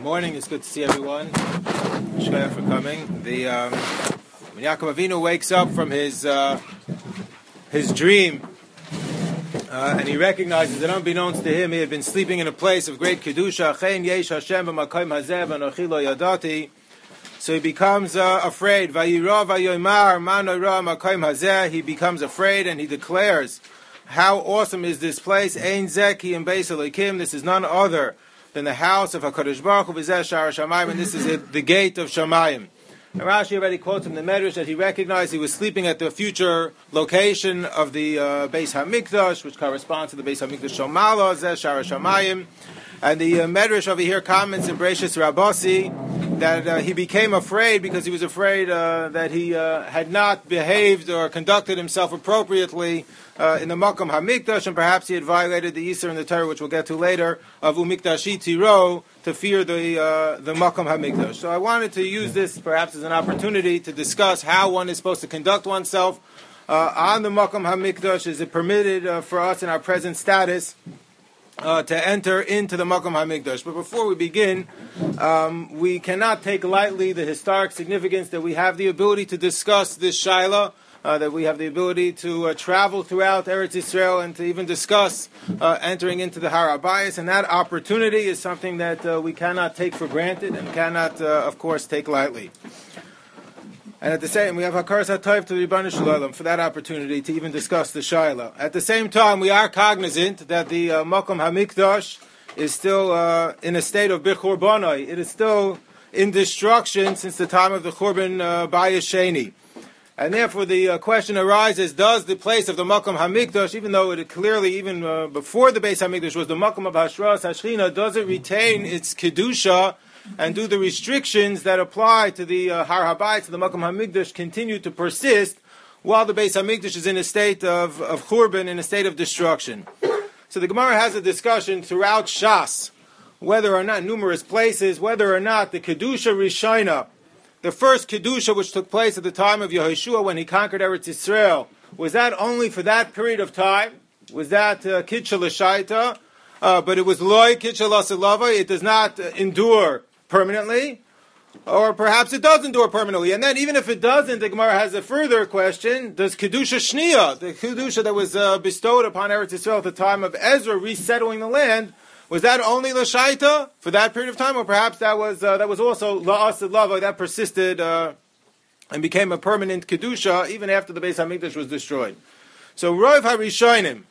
Morning. It's good to see everyone. Shkoyach for coming. When Yaakov Avinu wakes up from his dream, and he recognizes that unbeknownst to him, he had been sleeping in a place of great kedusha. Chen yesh Hashem b'makom hazeh v'anochi lo yadati. So he becomes afraid. Vayira vayoymar man ora makom hazeh. He becomes afraid and he declares, "How awesome is this place? Ein zeki and beis Elokim. This is none other than the house of HaKadosh Baruch Hu v'zeh shar Shamayim, and this is the gate of Shamayim." And Rashi already quotes from the Medrash that he recognized he was sleeping at the future location of the Beis HaMikdash, which corresponds to the Beis HaMikdash Shomala, Zeh Shar Shamayim. And the Medrash over here comments in Bereshis Rabbasi that he became afraid because he was afraid that he had not behaved or conducted himself appropriately in the Makom HaMikdash, and perhaps he had violated the Yisur in the Torah, which we'll get to later, of Umikdashi Tiro, to fear the Makom HaMikdash. So I wanted to use this perhaps as an opportunity to discuss how one is supposed to conduct oneself on the Makom HaMikdash. Is it permitted for us in our present status to enter into the Makom HaMikdash? But before we begin, we cannot take lightly the historic significance that we have the ability to discuss this Shaila, that we have the ability to travel throughout Eretz Yisrael and to even discuss entering into the Har HaBayis, and that opportunity is something that we cannot take for granted and cannot, of course, take lightly. And at the same, we have Hakaras HaTov to the Ribbon Shalom for that opportunity to even discuss the Shaila. At the same time, we are cognizant that the Makom HaMikdash is still in a state of Bechurbanai. It is still in destruction since the time of the Churban Bayis Sheni. And therefore the question arises, does the place of the Makom HaMikdash, even though it clearly, even before the Beis HaMikdash was the Makom of Hashras HaShechina, does it retain its Kedusha, and do the restrictions that apply to the Har HaBayis, to the Makom HaMikdash, continue to persist while the Beis HaMikdash is in a state of Churban, in a state of destruction? So the Gemara has a discussion throughout Shas, whether or not, numerous places, whether or not the Kedusha Rishayna, the first Kedusha which took place at the time of Yehoshua when he conquered Eretz Yisrael, was that only for that period of time? Was that Kitsha L'Shaita? But it was Loi Kitsha L'Silava. It does not endure permanently. Or perhaps it does endure permanently. And then even if it doesn't, the Gemara has a further question. Does Kedusha Shniya, the Kedusha that was bestowed upon Eretz Yisrael at the time of Ezra resettling the land, was that only L'Shaita for that period of time, or perhaps that was also La'asid Lava, that persisted and became a permanent Kedusha even after the Beis HaMikdash was destroyed? So Roiv HaRishaynim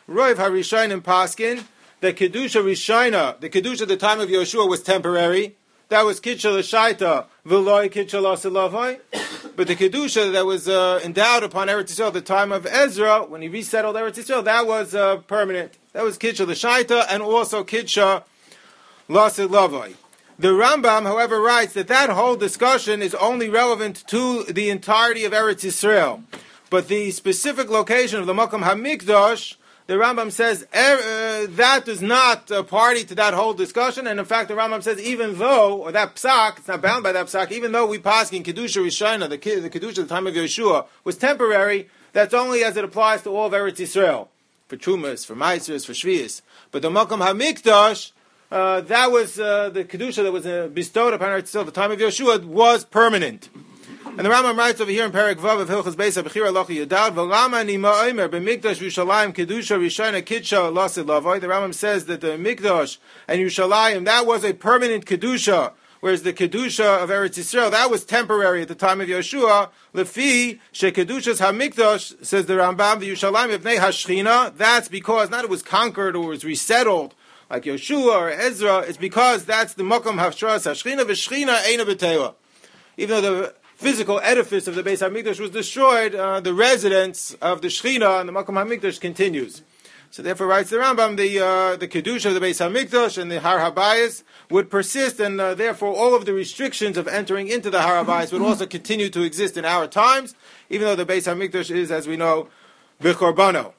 Paskin, the Kedusha Rishayna, the Kedusha at the time of Yeshua was temporary. That was Kitsha L'Shaita, V'loi Kitsha L'Asid Lava. But the Kedusha that was endowed upon Eretz Yisrael at the time of Ezra, when he resettled Eretz Yisrael, that was permanent. That was Kitsha L'Shaita and also Kitsha L'Asid Lavai. The Rambam, however, writes that whole discussion is only relevant to the entirety of Eretz Yisrael. But the specific location of the Makom HaMikdash, the Rambam says that does not party to that whole discussion. And in fact, the Rambam says even though, or that psak, it's not bound by that psak, even though we pass in Kedusha Rishayna, the Kedusha at the time of Yeshua, was temporary, that's only as it applies to all of Eretz Yisrael. For Trumas, for Maasros, for Shvius. But the Makom HaMikdash, that was the Kedusha that was bestowed upon Eretz Yisrael at the time of Yeshua, was permanent. And the Rambam writes over here in Perek Vav of Hilchos Beis HaBechira Lochi Yadad, V'lama ni ma'omer b'mikdash Yerushalayim Kedusha Rishayna Kitsha L'Asid Lavai. The Rambam says that the Mikdash and Yerushalayim, that was a permanent Kedusha, whereas the Kedusha of Eretz Yisrael, that was temporary at the time of Yeshua. Lefi shekedushas hamikdash, says the Rambam, the Yerushalayim Ibnei Hashchina, that's because not it was conquered or was resettled like Yeshua or Ezra, it's because that's the Makom Hashras Hashchina v'Shchina Eina B'Teila. Even though the physical edifice of the Beis HaMikdash was destroyed, the residence of the Shechina and the Makom HaMikdash continues. So therefore, writes the Rambam, the Kedusha of the Beis HaMikdash and the Har HaBayis would persist, and therefore all of the restrictions of entering into the Har HaBayis would also continue to exist in our times, even though the Beis HaMikdash is, as we know, B'Chorbano.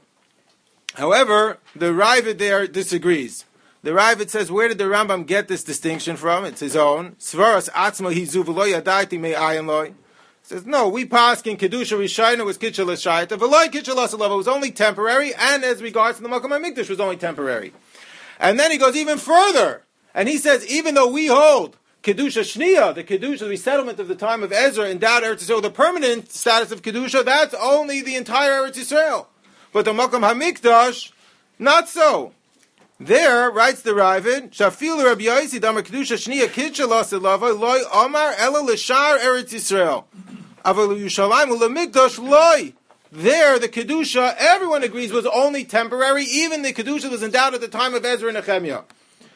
However, the Ravid there disagrees. The Ravid says, where did the Rambam get this distinction from? It's his own. Svaras atzma hizu v'lo yadaiti me'ayin loy. He says, no, we pass in Kedusha Rishayna was Kitsha L'Shaita, v'lo Kitsha L'Asid Lava was only temporary, and as regards to the Makom HaMikdash was only temporary. And then he goes even further, and he says, even though we hold Kedusha Shniya, the Kedusha, the resettlement of the time of Ezra, endowed Eretz Yisrael, the permanent status of Kedusha, that's only the entire Eretz Yisrael. But the Makom HaMikdash, not so. There, writes the Ravid, Shafil Rabbi Yosi Damar Kedusha Shniya Kidsha Lasilava Loi Omar Ela Lishar Eretz Yisrael Aval Yerushalayim Ulamikdash Loi. There, the Kedusha, everyone agrees, was only temporary. Even the Kedusha was endowed at the time of Ezra and Nehemiah.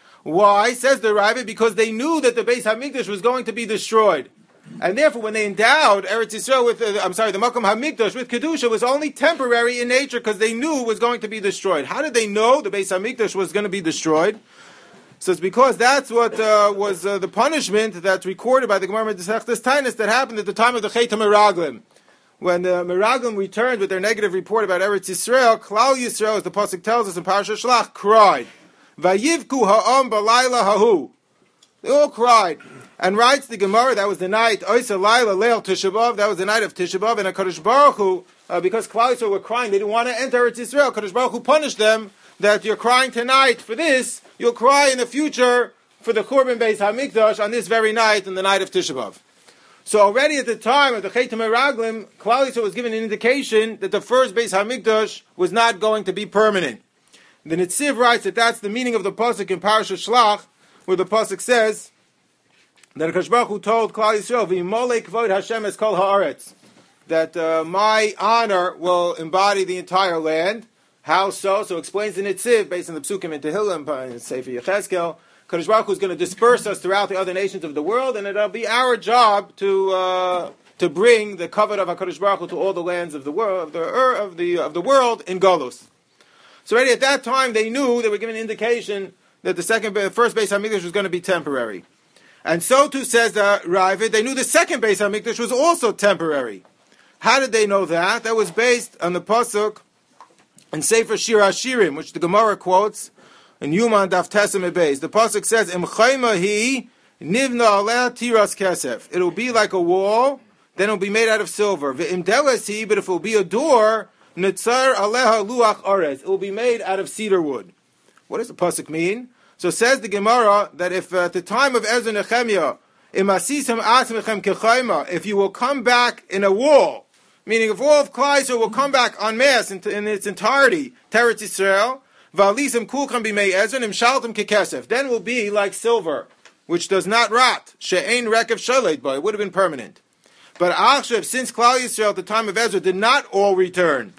Why? Says the Ravid, because they knew that the Beis HaMikdash was going to be destroyed. And therefore, when they endowed Eretz Yisrael with, the Makom HaMikdash with Kedusha, was only temporary in nature because they knew it was going to be destroyed. How did they know the Beis HaMikdash was going to be destroyed? So it's because that's what was the punishment that's recorded by the Gemara Mesechtes Taanis that happened at the time of the Chet HaMeraglim. When the Meraglim returned with their negative report about Eretz Yisrael, Klal Yisrael, as the Pasuk tells us in Parashat Shlach, cried. Vayivku ha'am b'layla hahu. They all cried. And writes the Gemara, that was the night, Oisa Laila Leil Tisha B'Av, that was the night of Tisha B'Av, and HaKadosh Baruch Hu, because Klal Yisrael were crying, they didn't want to enter Eretz Yisrael, HaKadosh Baruch Hu punished them, that you're crying tonight for this, you'll cry in the future for the Churban Beis HaMikdash on this very night, in the night of Tisha B'Av. So already at the time of the Chet HaMeraglim, Klal Yisrael was given an indication that the first Beis HaMikdash was not going to be permanent. The Netziv writes that that's the meaning of the Pasuk in Parashat Shlach, where the Pasuk says that HaKadosh Baruch Hu told Klal Yisrael, V'yimolei kvod Hashem es kol haaretz, that my honor will embody the entire land. How so? So explains the Netziv, based on the Psukim in Tehillim, and Sefer Yechezkel, HaKadosh Baruch Hu is going to disperse us throughout the other nations of the world, and it'll be our job to bring the covenant of HaKadosh Baruch Hu to all the lands of the world, of the world in Golus. So already at that time, they knew, they were given an indication that the first Beis HaMikdash was going to be temporary. And so too says the Ravid, they knew the second Beis HaMikdash was also temporary. How did they know that? That was based on the Pasuk in Sefer Shir HaShirim, which the Gemara quotes in Yuman Daf Tesem Beis. The Pasuk says, Im chayma hi nivna aleh tiras kesef. It'll be like a wall, then it'll be made out of silver. V'im deles hi, but if it'll be a door, Nitzar aleha luach orez. It will be made out of cedar wood. What does the pasuk mean? So says the Gemara that if at the time of Ezra and Nehemiah, if you will come back in a wall, meaning if all of Klal Yisrael will come back en masse in its entirety, Teretz Yisrael, v'alisem kulchem b'mei Ezra nimshaltem kekesef, then will be like silver, which does not rot. She'ein rekev shaleit bo. It would have been permanent. But Achshav, since Klal Yisrael at the time of Ezra did not all return,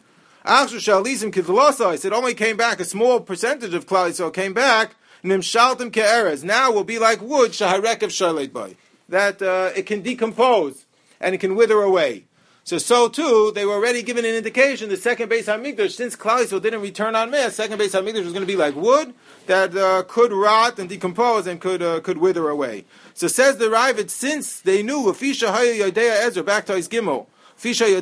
it only came back, a small percentage of Klal Yisrael came back, Nimshaltim ke'erez, now will be like wood, shaharek of shaleit bay, that it can decompose, and it can wither away. So too, they were already given an indication, the second Beis HaMikdash, since Klal Yisrael didn't return en masse, second Beis HaMikdash was going to be like wood, that could rot and decompose, and could wither away. So says the Ravid, since they knew, Afisha Haya Yodea Ezra, back to his Gimel, since they knew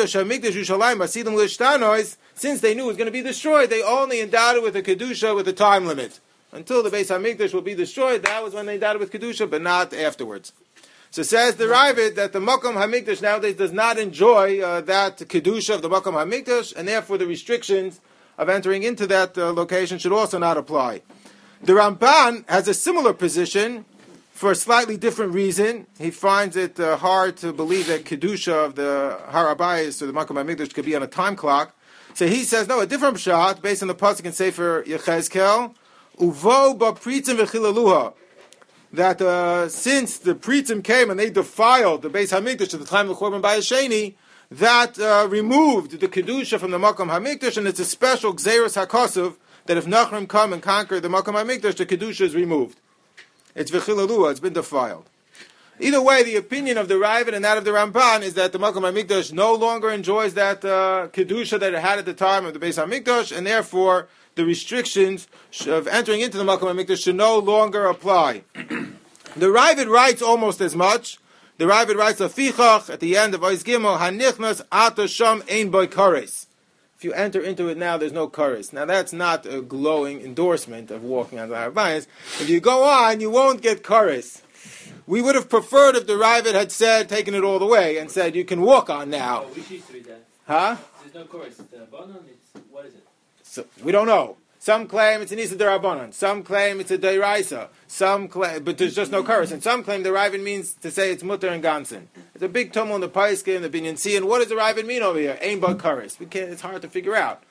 it was going to be destroyed, they only endowed it with a Kedusha with a time limit. Until the Beis HaMikdash will be destroyed, that was when they endowed it with Kedusha, but not afterwards. So says the Ravid that the Makom HaMikdash nowadays does not enjoy that Kedusha of the Makom HaMikdash, and therefore the restrictions of entering into that location should also not apply. The Ramban has a similar position, for a slightly different reason. He finds it hard to believe that Kedusha of the Har HaBayis or the Makom HaMikdash could be on a time clock. So he says, no, a different pshat, based on the Pasuk in Sefer Yechezkel, Uvo ba'pritzim v'chilaluha, that since the pritzim came and they defiled the Beis HaMikdash at the time of the Churban Bayis Sheni, that removed the Kedusha from the Makom HaMikdash, and it's a special Gzeirus HaKosuv, that if Nachrim come and conquer the Makom HaMikdash, the Kedusha is removed. It's v'chilalua, it's been defiled. Either way, the opinion of the Ravid and that of the Ramban is that the Makom HaMikdash no longer enjoys that Kedusha that it had at the time of the Beis HaMikdash, and therefore the restrictions of entering into the Makom HaMikdash should no longer apply. The Ravid writes almost as much. The Ravid writes, Afichach, at the end of Ois Gimel, Hanichnas Ata Sham Ein Boi Kares. If you enter into it now, there's no kares. Now that's not a glowing endorsement of walking on the Har HaBayis. If you go on, you won't get kares. We would have preferred if the Ravid had said, taken it all the way, and said, you can walk on now. Oh, which history that? Huh? There's no kares. It's the Bonon, what is it? So, we don't know. Some claim it's an Isa Darabanan. Some claim it's a Deiraisa. Some claim, but there's just no Kuris. And some claim the Ravid means to say it's Mutter and Gansen. It's a big tumult in the Paiskim and the Binyan Tzion. What does the Ravid mean over here? Ain Bud Kuris. It's hard to figure out.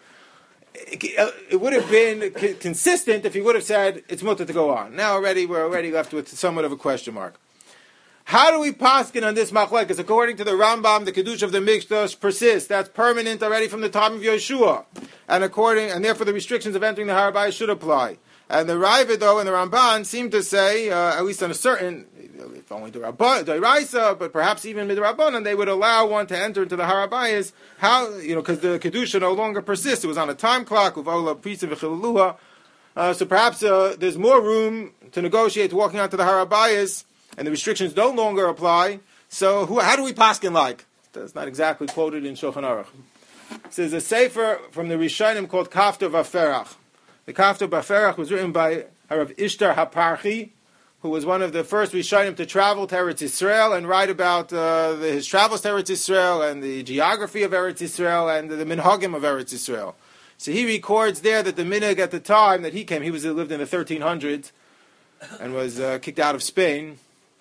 It would have been consistent if he would have said it's Mutter to go on. Now we're already left with somewhat of a question mark. How do we paskin on this machlekes? According to the Rambam, the Kedusha of the Mikdash persists. That's permanent already from the time of Yeshua. And therefore the restrictions of entering the Har HaBayis should apply. And the Ravid, though, and the Ramban seem to say, at least on a certain, if only the Raisa, but perhaps even Midrabanan, they would allow one to enter into the Har HaBayis. How, because the Kedusha no longer persists. It was on a time clock, of Ola Pisa V'Chiluha. So perhaps there's more room to negotiate walking onto the Har HaBayis, and the restrictions no longer apply. So how do we paskin like? That's not exactly quoted in Shulchan Aruch. There's a sefer from the Rishonim called Kafta Vaferach. The Kafta Vaferach was written by Harav Ishtar HaParchi, who was one of the first Rishonim to travel to Eretz Yisrael and write about his travels to Eretz Yisrael and the geography of Eretz Yisrael and the minhagim of Eretz Yisrael. So he records there that the minhag at the time that he came, he lived in the 1300s and was kicked out of Spain.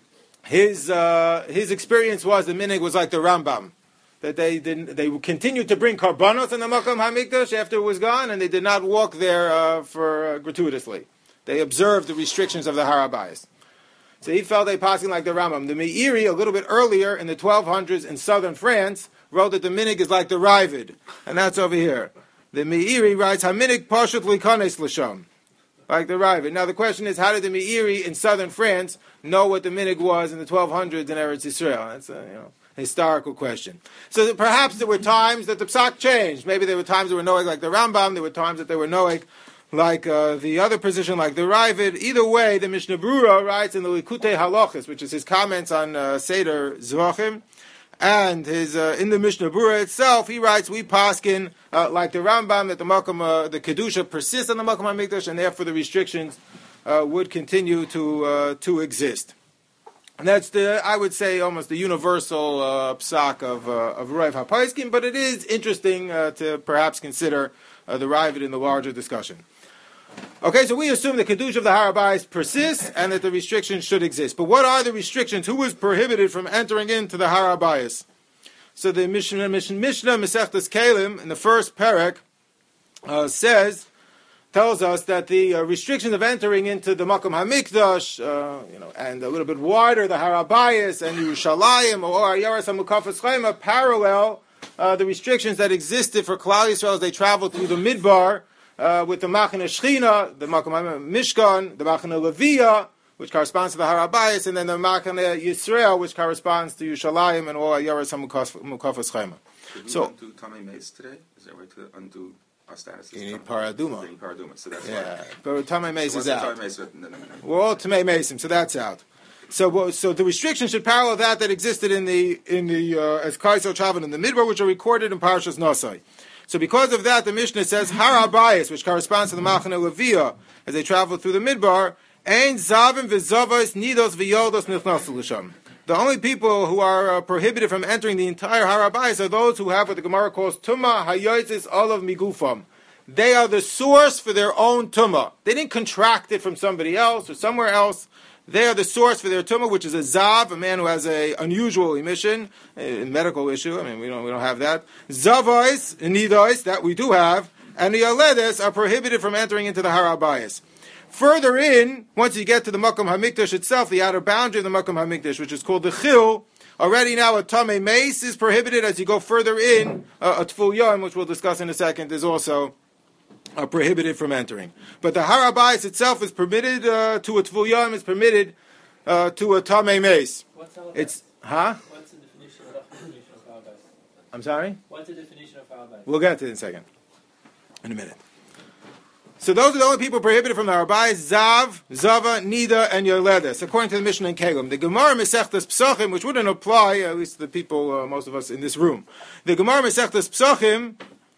His experience was the minhag was like the Rambam, that they continued to bring karbanos in the Makom HaMikdash after it was gone, and they did not walk there gratuitously. They observed the restrictions of the Har HaBayis. So he felt they passing like the Rambam. The Meiri, a little bit earlier in the 1200s in southern France, wrote that the minhag is like the Ravid, and that's over here. The Meiri writes Haminig Pashut Likanes L'Sham, like the Ravid. Now the question is, how did the Meiri in southern France know what the minhag was in the 1200s in Eretz Yisrael? That's a historical question. So perhaps there were times that the psak changed. Maybe there were times that were noeg like the Rambam. There were times that they were noeg like the other position, like the Ravid. Either way, the Mishnah Brura writes in the Likutei Halachos, which is his comments on Seder Zvachim, and his in the Mishnah Brura itself, he writes, we paskin like the Rambam, that the Kedusha persists on the Makom HaMikdash, and therefore the restrictions would continue to exist. And that's I would say, almost the universal psak of Rav HaPaiskim, but it is interesting to perhaps consider the Ravid in the larger discussion. Okay, so we assume the Kedusha of the Har HaBayis persists and that the restrictions should exist. But what are the restrictions? Who is prohibited from entering into the Har HaBayis? So the Mishnah Masechtas Kelim in the first parak tells us that the restrictions of entering into the Makom HaMikdash, and a little bit wider, the Har HaBayis and Yerushalayim or Yaras HaMukafas Chaima, parallel the restrictions that existed for Klal Yisrael as they traveled through the Midbar, with the Machane Shechina, the Makom Mishkan, the Machane Leviyah, which corresponds to the Har HaBayis, and then the Machane Yisrael, which corresponds to Yerushalayim and all Yaras HaMukafas Chaima. So, do Tamei Meis today? Is that right to undo our status? You need Paraduma. So that's but Tamei Meis is out. No. We're all Tamei Meisim, so that's out. So the restrictions should parallel that existed in the as Kaisel traveled in the Midbar, which are recorded in Parashas Nosai. So because of that, the Mishnah says Har HaBayis, which corresponds to the Machane Leviyah, as they travel through the Midbar, Ein Zavim v'Zavos Nidos v'Yoldos Nichnasu L'Sham. The only people who are prohibited from entering the entire Har HaBayis are those who have what the Gemara calls Tumah Hayotzis Olav Migufam. They are the source for their own Tumah. They didn't contract it from somebody else or somewhere else. They are the source for their tumah, which is a zav, a man who has an unusual emission, a medical issue. I mean, we don't have that. Zavais, nidois, that we do have, and the aledes are prohibited from entering into the Har HaBayis. Further in, once you get to the Makom HaMikdash itself, the outer boundary of the Makom HaMikdash, which is called the Chil, already now a Tamei Meis is prohibited. As you go further in, a Tful Yom, which we'll discuss in a second, is also prohibited from entering. But the Har HaBayis itself is permitted to a Tful Yom, is permitted to a Tamei Meis. What's the definition of Har HaBayis? I'm sorry? What's the definition of Har HaBayis? We'll get to it in a second. In a minute. So those are the only people prohibited from the Har HaBayis: Zav, Zava, Nida, and Yoledes, according to the Mishnah in Kelim. The Gemara Masechtas Psachim, which wouldn't apply, at least to the people, most of us in this room. The Gemara Masechtas Psachim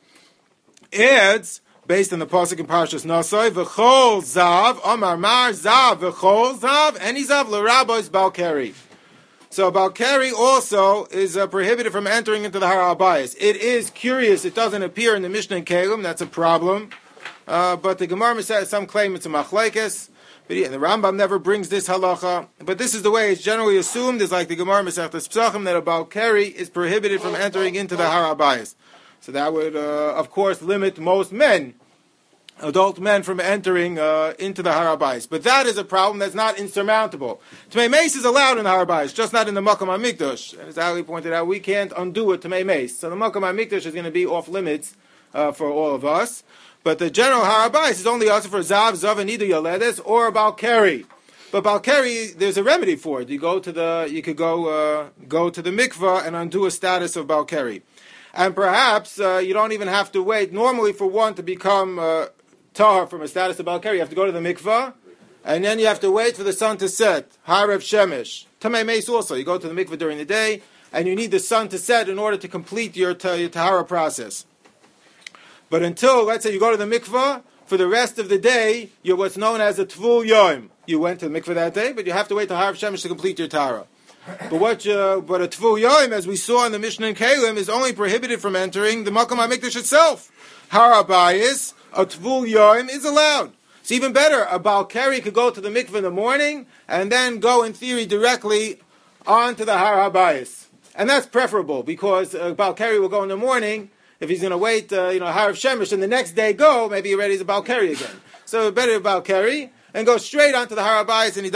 adds, based on the pasuk in Parashas Nosai, v'chol zav, Amar Mar zav, v'chol zav, any zav l'rabos balkeri. So balkeri also is prohibited from entering into the Har HaBayis. It is curious; it doesn't appear in the Mishnah in Kelim. That's a problem. But the Gemara says some claim it's a machlekes. But the Rambam never brings this halacha. But this is the way it's generally assumed. Is like the Gemara Masechtas Pesachim that a Baal Keri is prohibited from entering into the Har HaBayis. So that would, of course, limit most men, adult men, from entering into the Har HaBayis. But that is a problem that's not insurmountable. Tamei Mace is allowed in the Har HaBayis, just not in the Makam HaMikdash. And as Ali pointed out, we can't undo a Tamei Mace. So the Makam HaMikdash is going to be off limits for all of us. But the general Har HaBayis is only also for Zav, Zav, and Nidu Yoledes, or a Baal Keri. But Baal Keri, there's a remedy for it. You could go to the mikvah and undo a status of Baal Keri. And perhaps you don't even have to wait. Normally, for one to become tahar from a status of Baal Keri, you have to go to the mikvah, and then you have to wait for the sun to set. Harev Shemesh. Tamei Meis also. You go to the mikvah during the day, and you need the sun to set in order to complete your tahara process. But until, let's say, you go to the mikvah, for the rest of the day, you're what's known as a tvul yom. You went to the mikvah that day, but you have to wait till Harev Shemesh to complete your tahara. But a tvul yom, as we saw in the Mishnah in Kalim, is only prohibited from entering the Makam HaMikdash itself. Har HaBayis, a tvul yom is allowed. It's even better. A Baal Keri could go to the mikvah in the morning and then go, in theory, directly onto the Har HaBayis. And that's preferable, because a Baal Keri will go in the morning. If he's going to wait, Harev Shemesh, and the next day go, maybe he already is a Baal Keri again. So better a Baal Keri and go straight onto the Har HaBayis, and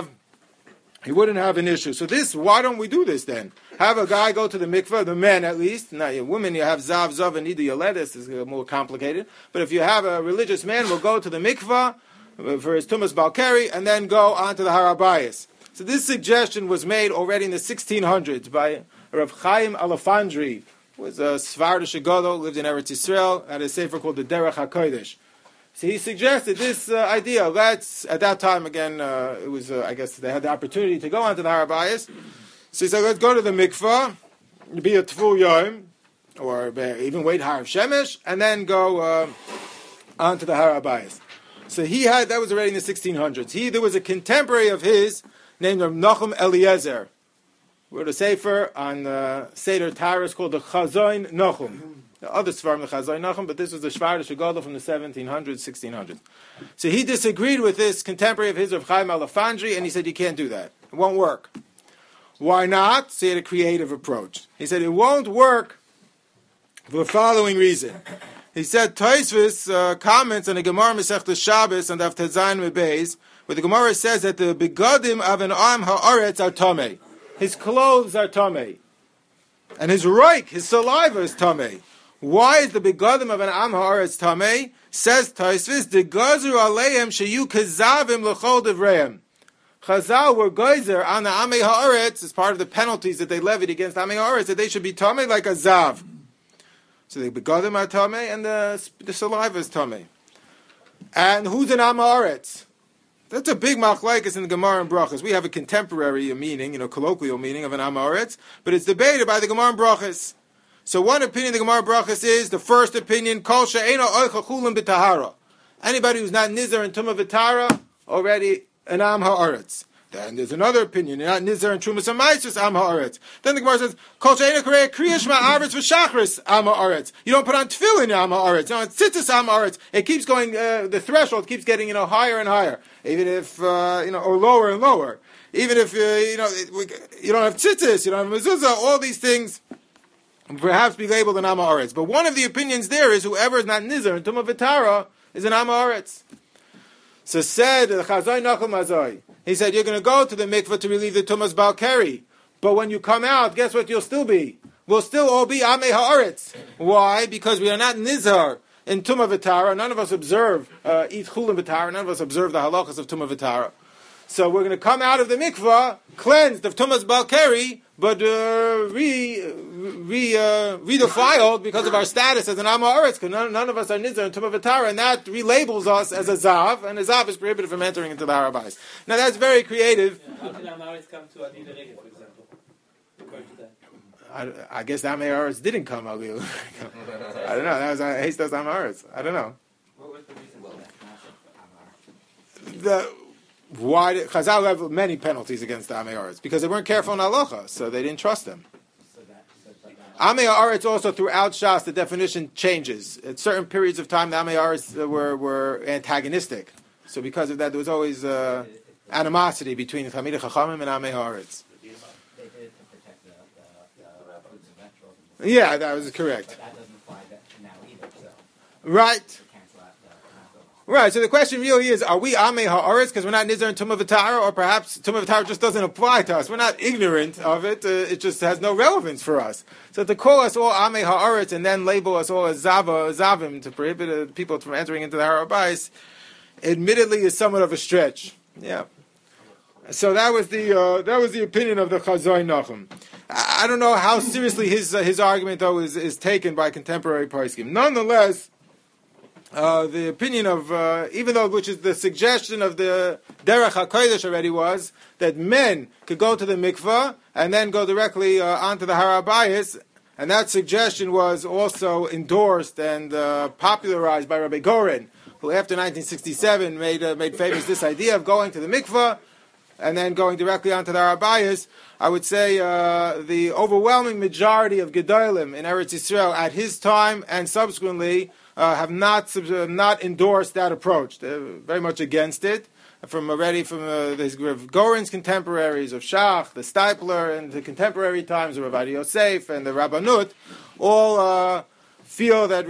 he wouldn't have an issue. So why don't we do this then? Have a guy go to the mikveh, the men at least. Now, women, you have Zav, Zav, and Nidu Yoledes, is more complicated. But if you have a religious man, will go to the mikveh for his Tumas Baal Keri, and then go onto the Har HaBayis. So this suggestion was made already in the 1600s by Rav Chaim Alafandri, who was a Svardish Gadol, lived in Eretz Yisrael, had a sefer called the Derech HaKodesh. So he suggested this idea. At that time, again, it was, I guess they had the opportunity to go onto the Har HaBayis. So he said, let's go to the mikvah, be a tvul yom, or even wait Harev Shemesh, and then go onto the Har HaBayis. So that was already in the 1600s. There was a contemporary of his named Nachum Eliezer, who wrote a sefer on Seder Taras called the Chazoin Nachum. The other Svarim, the Chazoin Nachum, but this was the Shvardish Gadol from the 1700s, 1600s. So he disagreed with this contemporary of his, Rav Chaim Alafandri, and he said, you can't do that. It won't work. Why not? So he had a creative approach. He said, it won't work for the following reason. He said, Tosfos comments on the Gemara Masechtas Shabbos and Daf Tezayin Mebeis, where the Gemara says that the begadim of an am haaretz are tamei. His clothes are tamei. And his reik, his saliva is tamei. Why is the begadim of an am haaretz tamei? Says Tosfos, the gazru aleim sheyu kazavim l'chol devreim. Chazal were geyser on the amei haaretz as part of the penalties that they levied against amei haaretz, that they should be tamei like a zav. So the begadim are tamei and the saliva is tamei. And who's an am haaretz? That's a big machlekes in the Gemara and Brachas. We have a contemporary meaning, colloquial meaning of an am haaretz, but it's debated by the Gemara and Brachas. So one opinion of the Gemara and Brachas is, the first opinion, kol she'eino oicha chulin b'tahara. Anybody who's not nizar and tumah v'tahara, already an am haaretz. Then there's another opinion, you're not nizar and trumas ha'maisus am haaretz. Then the Gemara says, kol she'eino karei kriyash ma'aretz v'shachris am haaretz. You don't put on tefillin am haaretz. It's tzitzis am haaretz. It keeps going, the threshold keeps getting, higher and higher. Even if, or lower and lower. Even if, you don't have tzitzis, you don't have mezuzah, all these things perhaps be labeled an am haaretz. But one of the opinions there is whoever is not nizar and tumah v'tahara is an am haaretz. So said Chazai Nachum Azai, he said, you're going to go to the mikveh to relieve the tumas Baal Keri, but when you come out, guess what you'll still be? We'll still all be amei haaretz. Why? Because we are not nizar in tumah v'tahara. None of us observe eat chulin v'tahara. None of us observe the halachas of tumah v'tahara. So we're going to come out of the mikveh cleansed of tumas Baal Keri, but redefiled because of our status as an am haaretz, because none of us are nizar and tumah v'tahara, and that relabels us as a zav, and a zav is prohibited from entering into the Har HaBayis. Now that's very creative. How can am haaretz come to Adin Regel, for example? According to that. I guess the am haaretz didn't come. I don't know. That was Hestas am haaretz. I don't know. What was the reason? Why did Chazal have many penalties against the Amei Haaretz? Because they weren't careful in halacha, so they didn't trust them. Amei Haaretz also throughout Shas, the definition changes. At certain periods of time, the Amei Haaretz were antagonistic. So because of that, there was always animosity between the Talmidei Chachamim and Amei Haaretz. They did it to protect the foods and vegetables. Yeah, that was correct. But that doesn't apply now either, so Right. we cancel out the Passover. Right, so the question really is, are we Amei Haaretz because we're not Nizar and Tumah V'Tara, or perhaps Tumah V'Tara just doesn't apply to us? We're not ignorant of it, it just has no relevance for us. So to call us all Amei Haaretz and then label us all as Zavim, to prohibit people from entering into the Har HaBayis, admittedly is somewhat of a stretch. Yeah. So that was the opinion of the Chazon Nachum. I don't know how seriously his argument though is taken by contemporary poskim. Nonetheless, the opinion of even though which is the suggestion of the Derech HaKodesh already was that men could go to the mikvah and then go directly onto the Har HaBayis, and that suggestion was also endorsed and popularized by Rabbi Goren, who after 1967 made famous this idea of going to the mikvah and then going directly onto the Har HaBayis. I would say the overwhelming majority of Gedolim in Eretz Yisrael at his time and subsequently have not endorsed that approach. They're very much against it. From the Goren's contemporaries of Shach, the Steipler, and the contemporary times of Rav Yosef and the Rabbanut, all feel that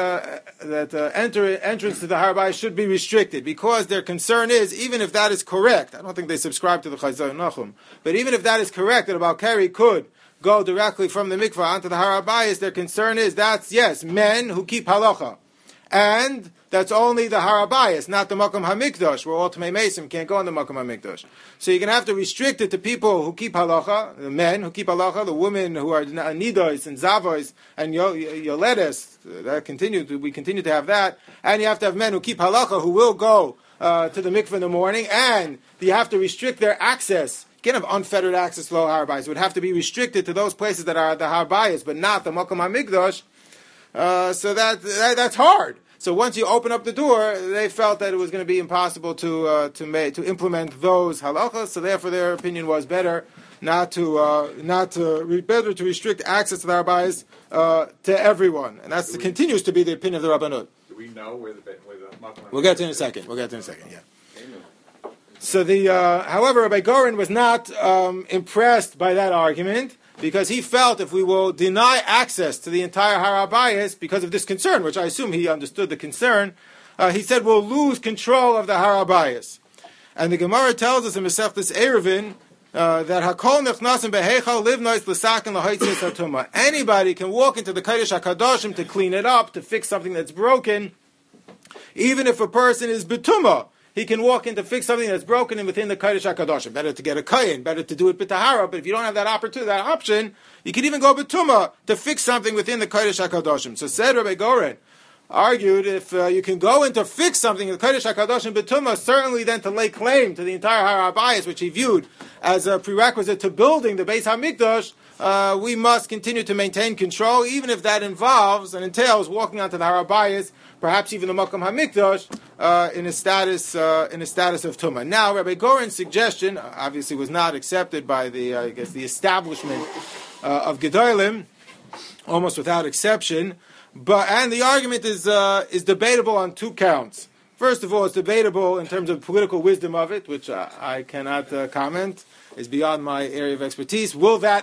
entrance to the Har HaBayis should be restricted, because their concern is, even if that is correct, I don't think they subscribe to the Chazon Nachum, but even if that is correct, that a Balkari could go directly from the mikvah onto the Har HaBayis, their concern is that's, yes, men who keep halacha. And that's only the Har HaBayis, not the Makom HaMikdash, where all Tamei Mesim can't go in the Makom HaMikdash. So you're going to have to restrict it to people who keep halacha, the men who keep halacha, the women who are nidos and zavos and yoledes. We continue to have that. And you have to have men who keep halacha who will go to the mikveh in the morning, and you have to restrict their access. You can't have unfettered access to the Har HaBayis. It would have to be restricted to those places that are the Har HaBayis, but not the Makom HaMikdash. So that's hard. So once you open up the door, they felt that it was going to be impossible to implement those halachas. So therefore, their opinion was better better to restrict access to the Har HaBayis to everyone, and that continues to be the opinion of the Rabbanut. Do we know where the We'll get to it in a second. Yeah. So however, Rabbi Goren was not impressed by that argument, because he felt if we will deny access to the entire Har HaBayis because of this concern, which I assume he understood the concern, he said we'll lose control of the Har HaBayis. And the Gemara tells us in Masechtas Eruvin that Hakol Nechnasim Beheichal Livnois L'Sakin L'Hoitzis HaTumah. Anybody can walk into the Kodesh HaKadoshim to clean it up, to fix something that's broken, even if a person is Betumah. He can walk in to fix something that's broken and within the Kodesh HaKadoshim. Better to get a kohen, better to do it b'tahara, but if you don't have that option, you can even go b'tumah to fix something within the Kodesh HaKadoshim. So said Rabbi Goren, argued if you can go in to fix something in the Kodesh HaKadoshim b'tumah, certainly then to lay claim to the entire Har HaBayis, which he viewed as a prerequisite to building the Beis HaMikdash, we must continue to maintain control, even if that involves and entails walking onto the Har HaBayis, perhaps even the Makom HaMikdash, in a status of Tumah. Now, Rabbi Goren's suggestion obviously was not accepted by the establishment of Gedolim, almost without exception. And the argument is debatable on two counts. First of all, it's debatable in terms of political wisdom of it, which I cannot comment. Is beyond my area of expertise.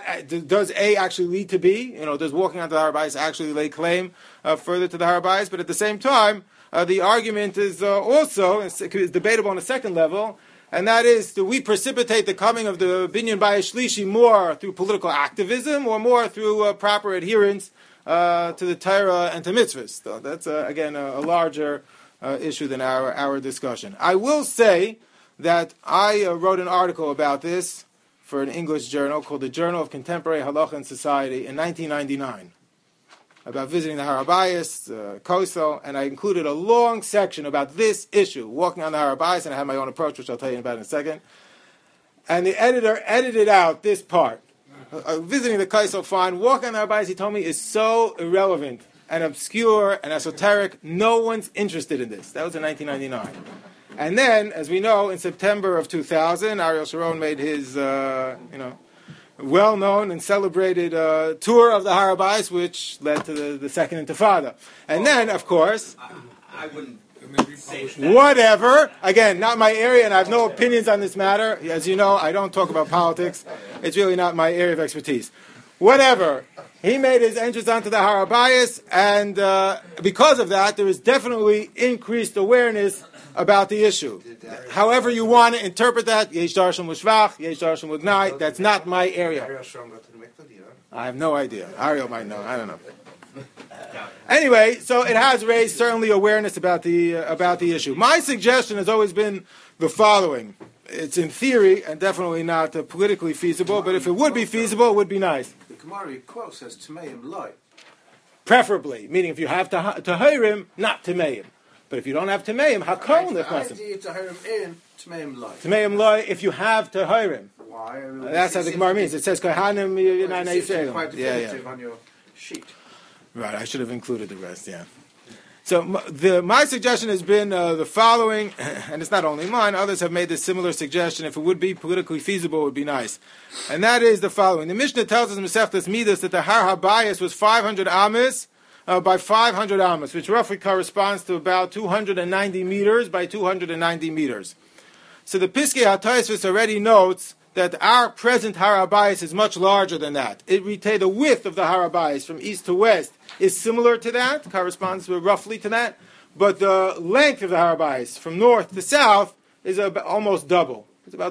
Does A actually lead to B? Does walking onto the Har HaBayis actually lay claim further to the Har HaBayis? But at the same time, the argument is also is debatable on a second level, and that is, do we precipitate the coming of the Binyan Bayis Shlishi more through political activism or more through proper adherence to the Torah and to mitzvahs? So that's, again, a larger issue than our discussion. I will say that I wrote an article about this for an English journal called the Journal of Contemporary Halacha and Society in 1999, about visiting the Har HaBayis, Kosel, and I included a long section about this issue, walking on the Har HaBayis, and I had my own approach, which I'll tell you about in a second. And the editor edited out this part. Visiting the Kosel, fine. Walking on the Har HaBayis, he told me, is so irrelevant and obscure and esoteric, no one's interested in this. That was in 1999. And then, as we know, in September of 2000, Ariel Sharon made his, well-known and celebrated tour of the Har HaBayis, which led to the Second Intifada. And then, of course, I wouldn't say whatever. Again, not my area, and I have no opinions on this matter. As you know, I don't talk about politics. It's really not my area of expertise. Whatever. He made his entrance onto the Har HaBayis, and because of that, there is definitely increased awareness about the issue. However you want to interpret that, Yesh Darshan L'Shvach, Yesh Darshan L'Gnai, that's not my area. I have no idea. Ariel might know. I don't know. Anyway, so it has raised certainly awareness about the issue. My suggestion has always been the following. It's in theory and definitely not politically feasible, but if it would be feasible, it would be nice. The Gemara quote says Tameim Loi. Preferably, meaning if you have Tahirim, not Tameim. But if you don't have Tameim, Hakol Nechnasim. Tahirim in Tameim Loi. Tameim Loi, if you have Tahirim. Why? That's how the Gemara means. It says Kohanim It's quite Yeah. definitive on your sheet. Right, I should have included the rest, yeah. So my suggestion has been the following, and it's not only mine, others have made this similar suggestion. If it would be politically feasible, it would be nice. And that is the following. The Mishnah tells us in Masechtas Midas that the Har HaBayis was 500 amas by 500 amas, which roughly corresponds to about 290 meters by 290 meters. So the Piskei HaTosfos already notes that our present Har HaBayis is much larger than that. The width of the Har HaBayis from east to west is similar to that, corresponds roughly to that, but the length of the Har HaBayis from north to south is almost double. It's about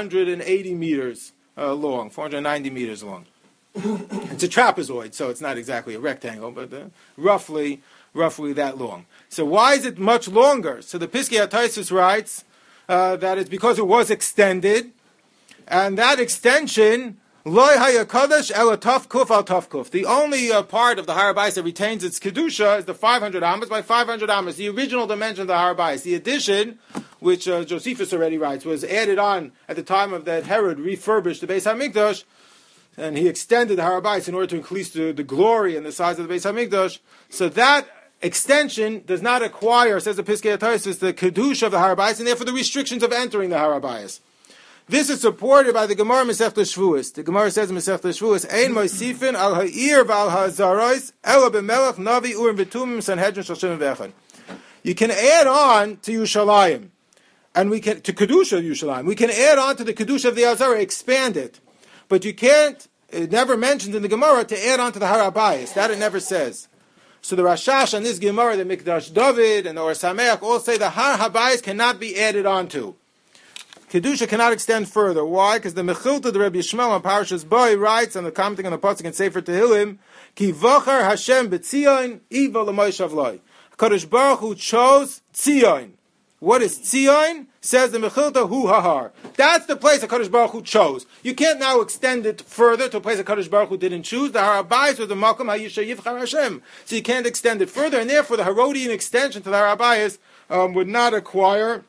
480 meters long, 490 meters long. It's a trapezoid, so it's not exactly a rectangle, but roughly that long. So why is it much longer? So the Piskei HaTosfos writes that it's because it was extended, and that extension, Loi HaYakadosh Ela Tafkuf Al Tafkuf. The only part of the Har HaBayis that retains its Kedusha is the 500 amas by 500 amas, the original dimension of the Har HaBayis. The addition, which Josephus already writes, was added on at the time of that Herod refurbished the Beis HaMikdash, and he extended the Har HaBayis in order to increase the glory and the size of the Beis HaMikdash. So that extension does not acquire, says the Piskei HaTosfos, the Kedusha of the Har HaBayis, and therefore the restrictions of entering the Har HaBayis. This is supported by the Gemara Masechtas Shavuos. The Gemara says in Masechtas Shavuos, "Ein moisifin al ha'ir v'al ha'zaros ela b'melech navi urim v'tumim sanhedrin shel v'echad." You can add on to Yerushalayim, and we can to Kedusha Yerushalayim. We can add on to the Kedusha of the Azara, expand it, but you can't. It never mentions in the Gemara to add on to the Har HaBayis. That it never says. So the Rashash on this Gemara, the Mikdash David and the Or Sameach all say the Har HaBayis cannot be added on to. Kedusha cannot extend further. Why? Because the Mechilta, the Rebbe Yishmael on Parashas Boi writes on the commenting on the pasuk in Sefer Tehillim, Ki vachar Hashem b'Tzion iva l'Moshav Loi. HaKadosh Baruch Hu chose Tzion. What is Tzion? Says the Mechilta Hu Hahar. That's the place HaKadosh Baruch Hu chose. You can't now extend it further to a place HaKadosh Baruch Hu didn't choose. The Har HaBayis was the Makom HaYisha Yivchar Hashem. So you can't extend it further, and therefore the Herodian extension to the Har HaBayis would not acquire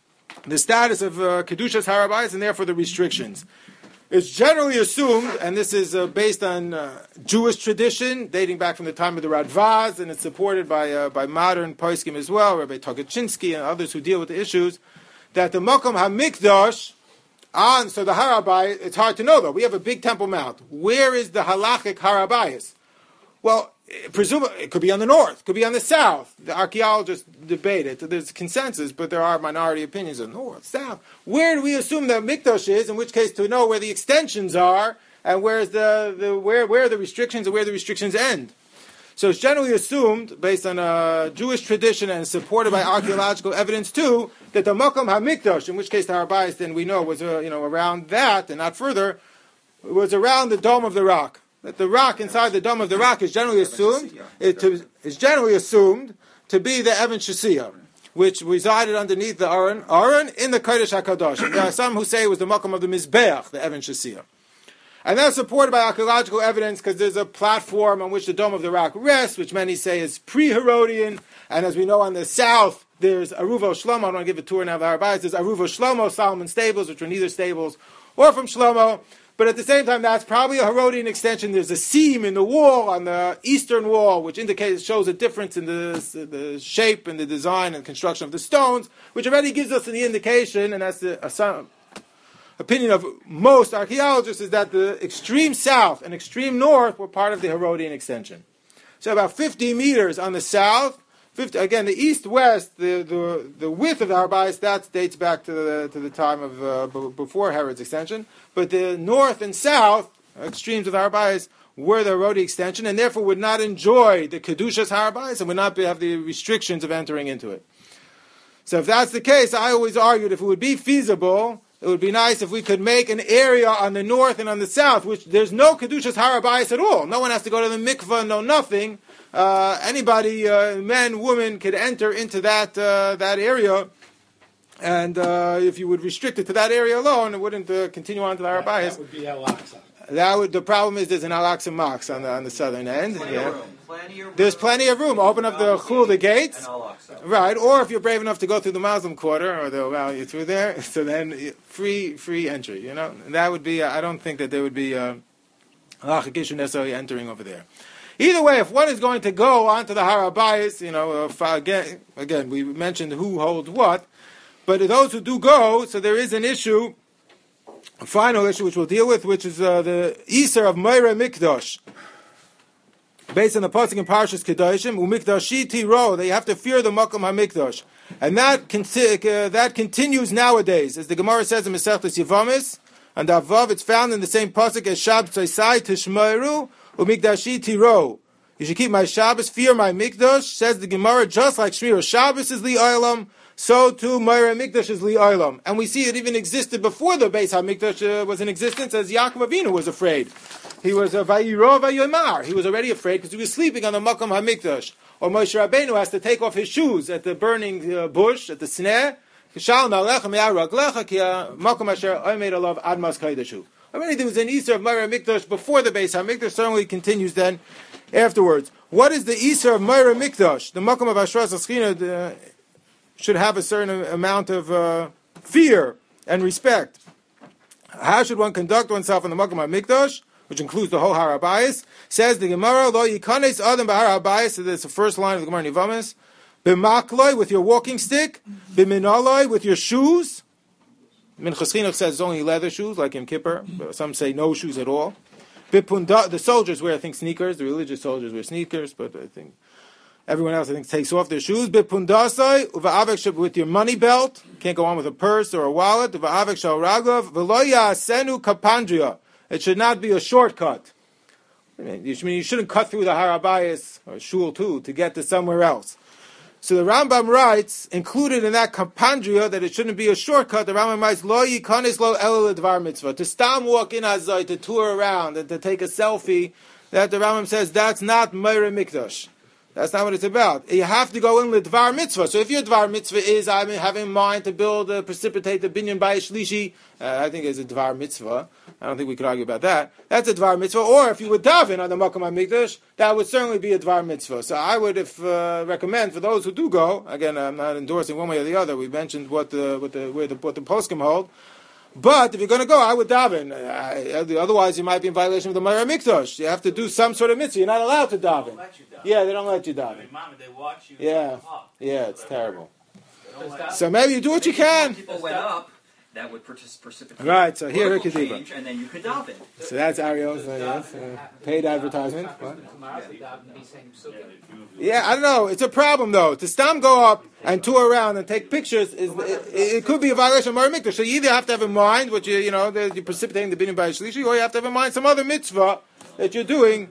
the status of Kedusha's Har HaBayis, and therefore the restrictions. It's generally assumed, and this is based on Jewish tradition, dating back from the time of the Radvaz, and it's supported by modern poskim as well, Rabbi Togachinsky and others who deal with the issues, that the Makom HaMikdash, so the Har HaBayis, it's hard to know though, we have a big Temple Mount. Where is the halachic Har HaBayis? Well, presumably, it could be on the north, could be on the south. The archaeologists debate it. There's consensus, but there are minority opinions of north, south. Where do we assume that Mikdash is? In which case, to know where the extensions are and where are the restrictions and where the restrictions end. So it's generally assumed, based on Jewish tradition and supported by archaeological evidence too, that the Makom HaMikdash, in which case the Har HaBayis, then we know was around that and not further, was around the Dome of the Rock. That the rock inside the Dome of the Rock is generally assumed to be the Evan Shasiya, which resided underneath the Aron in the Kodesh HaKadosh. And there are some who say it was the Makom of the Mizbeach, the Evan Shasiya. And that's supported by archaeological evidence because there's a platform on which the Dome of the Rock rests, which many say is pre-Herodian. And as we know on the south, there's Aruvo Shlomo. I don't want to give a tour now of the Har HaBayis. There's Aruvo Shlomo, Solomon stables, which were neither stables or from Shlomo. But at the same time, that's probably a Herodian extension. There's a seam in the wall, on the eastern wall, which shows a difference in the shape and the design and construction of the stones, which already gives us the indication, and that's opinion of most archaeologists is that the extreme south and extreme north were part of the Herodian extension. So about 50 meters on the south, again, the east-west, the width of the Har Bayis, that dates back to the time of before Herod's extension. But the north and south extremes of the Har Bayis were the Herodian extension, and therefore would not enjoy the Kedushas Har Bayis and would not have the restrictions of entering into it. So if that's the case, I always argued if it would be feasible, it would be nice if we could make an area on the north and on the south, which there's no Kedushas Har Bayis at all. No one has to go to the mikvah, no nothing. Anybody, man, woman, could enter into that area, and if you would restrict it to that area alone, it wouldn't continue on to the Har Bayis. That would be Al-Aqsa. The problem is there's an Al-Aqsa Mosque on the southern end. Plenty of room. There's plenty of room. Open up the gates. And Al-Aqsa. Right, or if you're brave enough to go through the Muslim quarter, or they'll allow you through there, so then free entry, And that would be, I don't think that there would be halachic issue necessarily entering over there. Either way, if one is going to go onto the Har Bayis, again, we mentioned who holds what, but those who do go, so there is an issue, a final issue which we'll deal with, which is the Iser of Moira Mikdash. Based on the pasuk in Parshas Kedoshim, Umikdashi Tiro, they have to fear the Makom HaMikdash. And that continues nowadays, as the Gemara says in Masechtas Yevamis, and Avav, it's found in the same pasuk as Shab Tzaisai Tishmeiru, Umikdashi Tiro. You should keep my Shabbos, fear my Mikdash, says the Gemara, just like Shmir Shabbos is Li Olam, so too Moira Mikdash is Li Olam. And we see it even existed before the Beis HaMikdash was in existence, as Yaakov Avinu was afraid. He was Vayiro Vayomar. He was already afraid because he was sleeping on the Makom HaMikdash. Or Moshe Rabbeinu has to take off his shoes at the burning bush, at the sneh. Already there was an Easter of Moira Mikdash before the Beis HaMikdash, certainly continues then afterwards. What is the Easter of Moira Mikdash? The Makom of Ashras Aschina should have a certain amount of fear and respect. How should one conduct oneself in the Makom HaMikdash, which includes the whole Har Bayis? Says the Gemara, Lo yikanes adam b'Har Bayis, so that's the first line of the Gemara in Yevamis. B'makloi, with your walking stick. B'minaloi, with your shoes. Minchas Chinuch says it's only leather shoes, like Yom Kippur. Some say no shoes at all. B'punda, the soldiers wear, I think, sneakers. The religious soldiers wear sneakers, but I think everyone else, takes off their shoes. B'pundasai, uva'avek, with your money belt. Can't go on with a purse or a wallet. Uva'avek shal ragav. V'loya asenu kapandria. It should not be a shortcut. You shouldn't cut through the Har Bayis or Shul too to get to somewhere else. So the Rambam writes, included in that kapandria, that it shouldn't be a shortcut. The Rambam writes, Lo yikanis lo el ledvar mitzvah. To stam walk in Azai, to tour around and to take a selfie, that the Rambam says that's not Moira Mikdash. That's not what it's about. You have to go in with Dvar Mitzvah. So if your Dvar Mitzvah is, I have in mind to precipitate the Binyan Bayis Shlishi, I think it's a Dvar Mitzvah. I don't think we could argue about that. That's a Dvar Mitzvah. Or if you would daven on the Makom HaMikdash, that would certainly be a Dvar Mitzvah. So I would recommend for those who do go, again, I'm not endorsing one way or the other. We mentioned what the poskim hold. But if you're going to go, I would daven. Otherwise, you might be in violation of the Moira Mikdash. You have to do some sort of mitzvah. You're not allowed to daven. Yeah, they don't let you daven. They watch you. Yeah, it's terrible. So maybe you do what you can. People went up, that would precipitate. Right. So here, change, and then you could daven. So that's Ariel's paid advertisement. Yeah, I don't know. It's a problem though. To stam go up and tour around and take pictures it could be a violation of Moira Mikdash. So you either have to have in mind what you're precipitating the Binyan Bayis Shlishi, or you have to have in mind some other mitzvah that you're doing.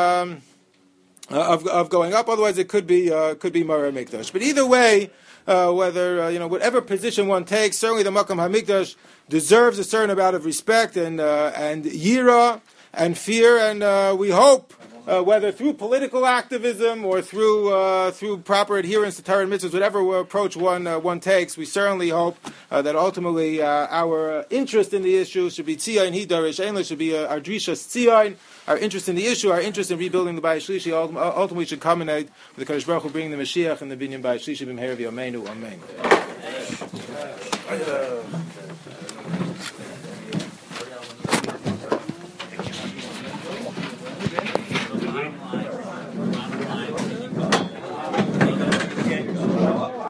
Of going up, otherwise it could be Moira Mikdash. But either way, whatever position one takes, certainly the Makom HaMikdash deserves a certain amount of respect and yira and fear, and we hope, whether through political activism or through proper adherence to Torah and mitzvahs, whatever approach one takes, we certainly hope that ultimately our interest in the issue should be tzion hidarish einla, should be our drishas tzion. Our interest in the issue, our interest in rebuilding the Bayis Shlishi, ultimately should culminate with the Kadosh Baruch Hu bringing the Mashiach and the Binyan Bayis Shlishi b'mehera v'yameinu. Amen.